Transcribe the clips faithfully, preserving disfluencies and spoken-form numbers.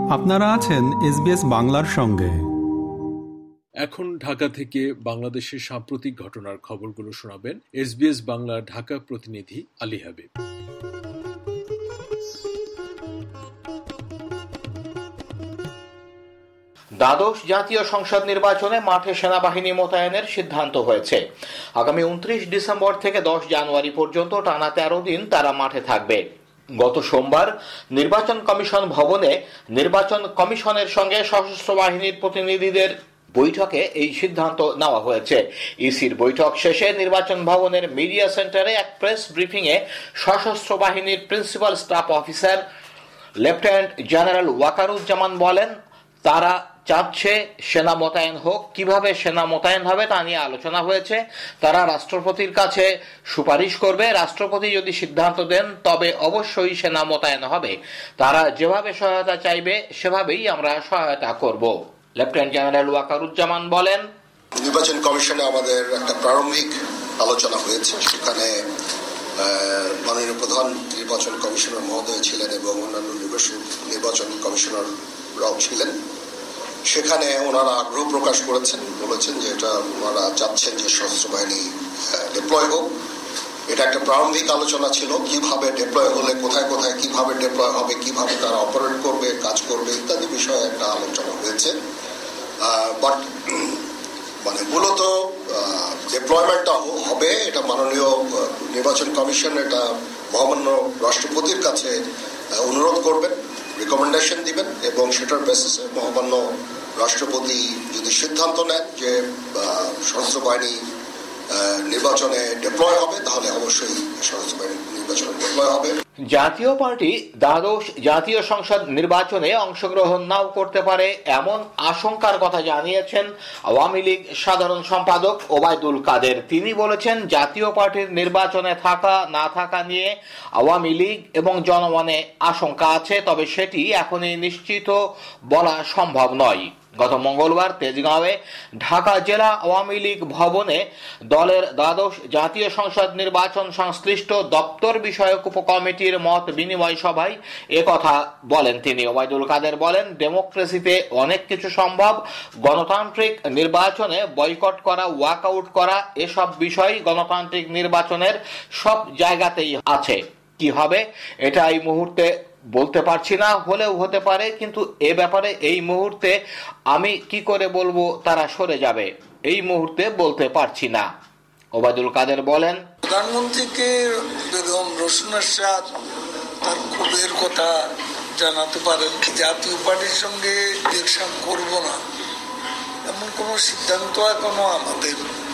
আপনারা আছেন এসবিএস বাংলার সঙ্গে। এখন ঢাকা থেকে বাংলাদেশের সাম্প্রতিক ঘটনার খবরগুলো শোনাবেন এসবিএস বাংলার ঢাকা প্রতিনিধি আলী হাবিব। দ্বাদশ জাতীয় সংসদ নির্বাচনে মাঠে সেনাবাহিনী মোতায়েনের সিদ্ধান্ত হয়েছে। আগামী উনত্রিশ ডিসেম্বর থেকে দশ জানুয়ারি পর্যন্ত টানা তেরো দিন তারা মাঠে থাকবে। গত সোমবার নির্বাচন কমিশন ভবনে নির্বাচন কমিশনের সঙ্গে সশস্ত্র বাহিনীর প্রতিনিধিদের বৈঠকে এই সিদ্ধান্ত নেওয়া হয়েছে। ইসির বৈঠক শেষে নির্বাচন ভবনের মিডিয়া সেন্টারে এক প্রেস ব্রিফিং এ সশস্ত্র বাহিনীর principal staff officer lieutenant general Wakeruzzaman বলেন, তারা চাচ্ছে সেনা মোতায়েন হোক। কিভাবে সেনা মোতায়েন হবে তা নিয়ে আলোচনা হয়েছে। তারা রাষ্ট্রপতির কাছে সুপারিশ করবে। রাষ্ট্রপতি যদি সিদ্ধান্ত দেন তবে অবশ্যই সেনা মোতায়েন হবে। তারা যেভাবে সহায়তা চাইবে সেভাবেই আমরা সহায়তা করব। লেফটেন্যান্ট জেনারেল ওয়াকারুজ্জামান বলেন, নির্বাচন কমিশনে আমাদের একটা প্রারম্ভিক আলোচনা হয়েছে। সেখানে মাননীয় প্রধান নির্বাচন কমিশনার মহোদয় ছিলেন এবং অন্যান্য নির্বাচন কমিশনাররাও ছিলেন। সেখানে ওনারা আগ্রহ প্রকাশ করেছেন, বলেছেন যে এটা ওনারা চাচ্ছেন যে সশস্ত্র বাহিনী ডিপ্লয় হোক। এটা একটা প্রারম্ভিক আলোচনা ছিল, কিভাবে ডিপ্লয় হলে কোথায় কোথায় কিভাবে ডিপ্লয় হবে, কিভাবে তারা অপারেট করবে, কাজ করবে ইত্যাদি বিষয়ে একটা আলোচনা হয়েছে। বাট মানে মূলত ডিপ্লয়মেন্টটা হবে এটা মাননীয় নির্বাচন কমিশন এটা মহামান্য রাষ্ট্রপতির কাছে অনুরোধ করবেন, রিকমেন্ডেশন দিবেন এবং সেটার বেসিসে মহামান্য রাষ্ট্রপতি যদি সিদ্ধান্ত নেন যে সশস্ত্র বাহিনী নির্বাচনে ডিপ্লয় হবে তাহলে অবশ্যই সশস্ত্র বাহিনী নির্বাচনে ডিপ্লয় হবে। জাতীয় পার্টি দ্বাদশ জাতীয় সংসদ নির্বাচনে অংশগ্রহণ নাও করতে পারে এমন আশঙ্কার কথা জানিয়েছেন আওয়ামী লীগ সাধারণ সম্পাদক ওবায়দুল কাদের। তিনি বলেছেন, জাতীয় পার্টির নির্বাচনে থাকা না থাকা নিয়ে আওয়ামী লীগ এবং জনমনে আশঙ্কা আছে, তবে সেটি এখনই নিশ্চিত বলা সম্ভব নয়। গত মঙ্গলবার তেজগাঁওয়ে ঢাকা জেলা আওয়ামী লীগ ভবনে দলের দ্বাদশ জাতীয় সংসদ নির্বাচন সংশ্লিষ্ট দপ্তর বিষয়ক উপকমিটির মত বিনিময় সভায় একথা বলেন তিনি। ওবায়দুল কাদের বলেন, ডেমোক্রেসিতে অনেক কিছু সম্ভব। গণতান্ত্রিক নির্বাচনে বয়কট করা, ওয়াকআউট করা এসব বিষয় গণতান্ত্রিক নির্বাচনের সব জায়গাতেই আছে। কি হবে এটা এই মুহূর্তে বলতে পারছি না, হলেও হতে পারে, কিন্তু এ ব্যাপারে এই মুহূর্তে আমি কি করে বলবো তারা সরে যাবে, এই মুহূর্তে বলতে পারছি না। ওবায়দুল কাদের বলেন, প্রধানমন্ত্রীকে বেগম রোশনা শাহ তার ক্ষোভের কথা জানাতে পারেন। জাতীয় পার্টির সঙ্গে ইলেকশন করব না এমন কোন সিদ্ধান্ত এখনো আমাদের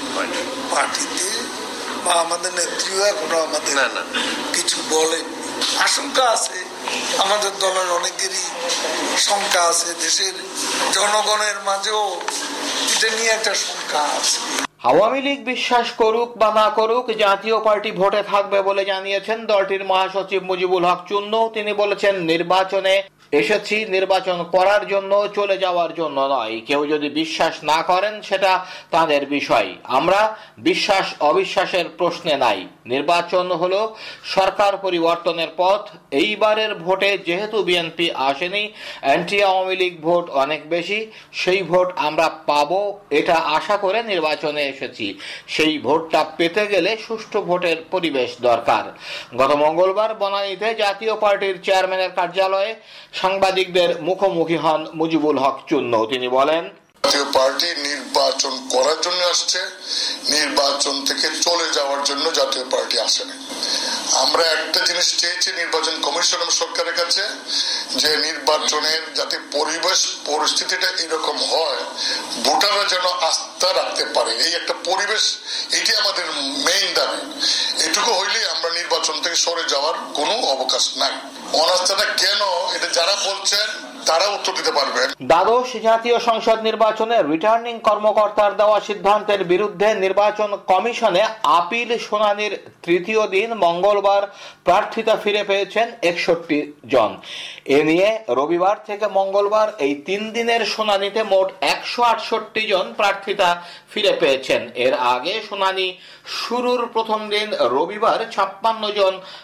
পার্টিতে বা আমাদের নেত্রীও এখনো আমাদের কিছু বলেন। আশঙ্কা আছে, আমাদের দলের অনেকেরই শঙ্কা আছে, দেশের জনগণের মাঝেও এটা নিয়ে একটা শঙ্কা আছে। আওয়ামী লীগ বিশ্বাস করুক বা না করুক, জাতীয় পার্টি ভোটে থাকবে বলে জানিয়েছেন দলটির মহাসচিব মুজিবুল হক চুন্নু। তিনি বলেছেন, নির্বাচনে এসেছি নির্বাচন করার জন্য, চলে যাওয়ার জন্য নয়। কেউ যদি বিশ্বাস না করেন সেটা তাদের বিষয়। আমরা বিশ্বাস অবিশ্বাসের প্রশ্নে নাই। নির্বাচন হলো সরকার পরিবর্তনের পথ। এইবারের ভোটে যেহেতু বিএনপি আসেনি, অ্যান্টি আওয়ামী লীগ ভোট অনেক বেশি, সেই ভোট আমরা পাবো এটা আশা করে নির্বাচনে এসেছি। সেই ভোটটা পেতে গেলে সুষ্ঠু ভোটের পরিবেশ দরকার। গত মঙ্গলবার বনানীতে জাতীয় পার্টির চেয়ারম্যানের কার্যালয়ে সাংবাদিকদের মুখোমুখি হন মুজিবুল হক চুন্নু। তিনি বলেন, জাতীয় পার্টি নির্বাচন করার জন্য আসছে, নির্বাচন থেকে চলে যাওয়ার জন্য জাতীয় পার্টি আসে না। আমরা একটা জিনিস চেয়েছি নির্বাচন কমিশন এবং সরকারের কাছে, যে নির্বাচনের যাতে পরিবেশ পরিস্থিতিটা এরকম হয় ভোটাররা যেন আস্থা রাখতে পারে, এই একটা পরিবেশ, এটি আমাদের মেইন দাবি। এটুকু হইলে আমরা নির্বাচন থেকে সরে যাওয়ার কোনো অবকাশ নাই। অনাস্থাটা কেন, এটা যারা বলছেন তারা উত্তর দিতে পারবেন। দ্বাদশ জাতীয় সংসদ নির্বাচনে রিটার্নিং কর্মকর্তার দেওয়া সিদ্ধান্তের বিরুদ্ধে নির্বাচন কমিশনে আপিল শুনানির তৃতীয় দিন মঙ্গলবার প্রার্থিতা ফিরে পেয়েছেন একষট্টি জন। এ নিয়ে রবিবার থেকে মঙ্গলবার এই তিন দিনের শুনানিতে মোট একশো আটষট্টি জন প্রার্থিতা ফিরে পেয়েছেন। এর আগে শুনানি শুরুর প্রথম দিন রবিবার ছাপ্পান্ন জন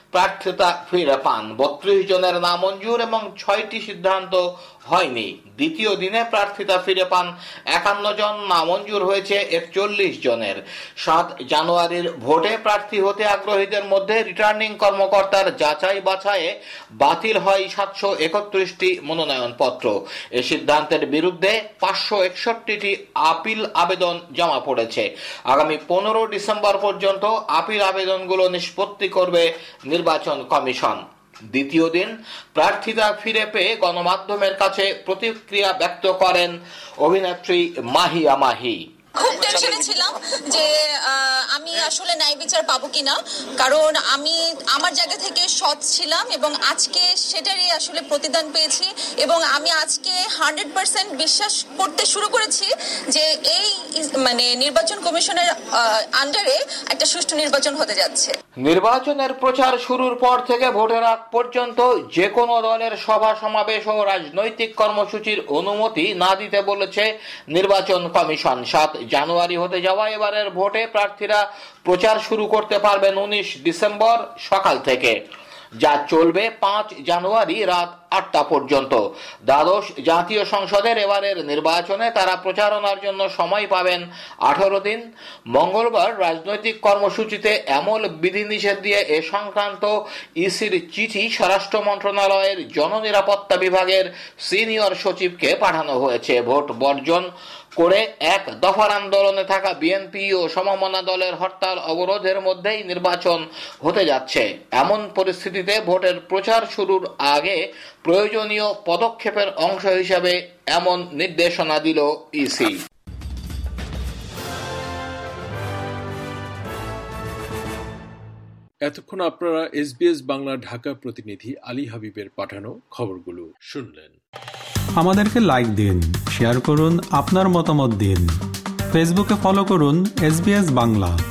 প্রার্থিতা ফিরে পান। বত্রিশ জনের নামঞ্জুর এবং ছয়টি সিদ্ধান্ত হয়নি। দ্বিতীয় দিনে প্রার্থিতা ফিরে পান একান্ন জন, নামঞ্জুর হয়েছে একচল্লিশ জনের। সাত জানুয়ারির ভোটে প্রার্থী হতে আগ্রহীদের মধ্যে রিটার্নিং কর্মকর্তার যাচাই বাছাইয়ে বাতিল হয় সাতশো একত্রিশটি মনোনয়নপত্র। এ সিদ্ধান্তের বিরুদ্ধে পাঁচশো একষট্টিটি আপিল আবেদন জমা পড়েছে। আগামী পনেরো ডিসেম্বর পর্যন্ত আপিল আবেদনগুলো নিষ্পত্তি করবে নির্বাচন কমিশন। দ্বিতীয় দিন প্রার্থিতা ফিরে পেয়ে গণমাধ্যমের কাছে প্রতিক্রিয়া ব্যক্ত করেন অভিনেত্রী মাহিয়া মাহি। খুব টেনশনে ছিলাম যে আমি আসলে ন্যায় বিচার পাবো কিনা, কারণ আমি আমার জায়গা থেকে সৎ ছিলাম এবং আজকে সেটারই আসলে প্রতিদান পেয়েছি এবং আমি আজকে হান্ড্রেড পার্সেন্ট বিশ্বাস করতে শুরু করেছি যে এই মানে নির্বাচন কমিশনের আন্ডারে একটা সুষ্ঠু নির্বাচন হতে যাচ্ছে। নির্বাচনের প্রচার শুরুর পর থেকে ভোটের আগ পর্যন্ত যে কোনো দলের সভা সমাবেশ ও রাজনৈতিক কর্মসূচির অনুমতি না দিতে বলেছে নির্বাচন কমিশন। সাত জানুয়ারি হতে যাওয়া এবারের ভোটে প্রার্থীরা প্রচার শুরু করতে পারবেন উনিশ ডিসেম্বর সকাল থেকে, যা চলবে পাঁচ জানুয়ারি রাত আটটা পর্যন্ত। দ্বাদশ জাতীয় সংসদের এবারের নির্বাচনে তারা প্রচারণার জন্য সময় পাবেন আঠারো দিন। মঙ্গলবার রাজনৈতিক কর্মসূচিতে আমল বিধিনিষেধ দিয়ে এ সংক্রান্ত ইসির চিঠি স্বরাষ্ট্র মন্ত্রণালয়ের জননিরাপত্তা বিভাগের সিনিয়র সচিবকে পাঠানো হয়েছে। ভোট বর্জন করে এক দফার আন্দোলনে থাকা বিএনপি ও সমমনা দলের হরতাল অবরোধের মধ্যেই নির্বাচন হতে যাচ্ছে। এমন পরিস্থিতিতে ভোটের প্রচার শুরুর আগে প্রয়োজনীয় পদক্ষেপের অংশ হিসেবে এমন নির্দেশনা দিল ইসি। এতক্ষণ আপনারা এসবিএস বাংলা ঢাকা প্রতিনিধি আলী হাবিবের পাঠানো খবরগুলো শুনলেন। আমাদেরকে লাইক দিন, শেয়ার করুন, আপনার মতামত দিন। ফেসবুকে ফলো করুন এসবিএস বাংলা।